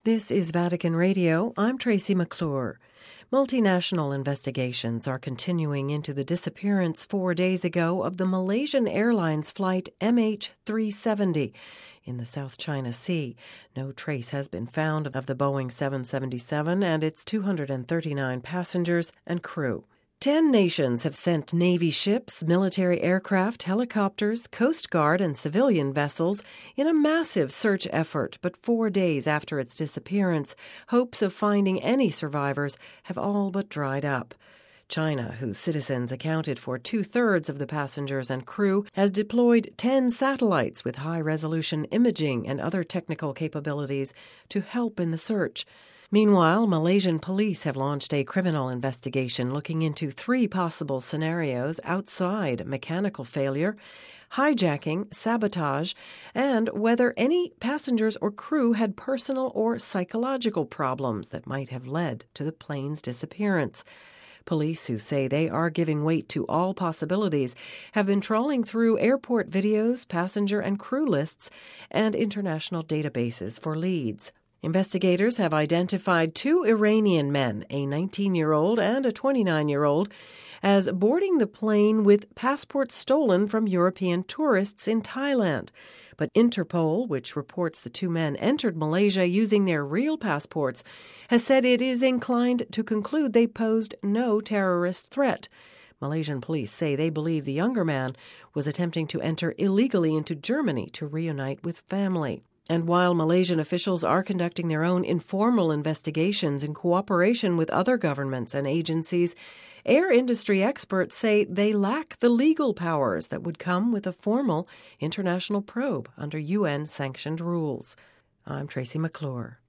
This is Vatican Radio. I'm Tracy McClure. Multinational investigations are continuing into the disappearance 4 days ago of the Malaysian Airlines flight MH370 in the South China Sea. No trace has been found of the Boeing 777 and its 239 passengers and crew. 10 nations have sent Navy ships, military aircraft, helicopters, Coast Guard, and civilian vessels in a massive search effort. But 4 days after its disappearance, hopes of finding any survivors have all but dried up. China, whose citizens accounted for 2/3 of the passengers and crew, has deployed 10 satellites with high-resolution imaging and other technical capabilities to help in the search. Meanwhile, Malaysian police have launched a criminal investigation looking into 3 possible scenarios outside mechanical failure, hijacking, sabotage, and whether any passengers or crew had personal or psychological problems that might have led to the plane's disappearance. Police, who say they are giving weight to all possibilities, have been trawling through airport videos, passenger and crew lists, and international databases for leads. Investigators have identified 2 Iranian men, a 19-year-old and a 29-year-old, as boarding the plane with passports stolen from European tourists in Thailand. But Interpol, which reports the 2 men entered Malaysia using their real passports, has said it is inclined to conclude they posed no terrorist threat. Malaysian police say they believe the younger man was attempting to enter illegally into Germany to reunite with family. And while Malaysian officials are conducting their own informal investigations in cooperation with other governments and agencies, air industry experts say they lack the legal powers that would come with a formal international probe under UN-sanctioned rules. I'm Tracy McClure.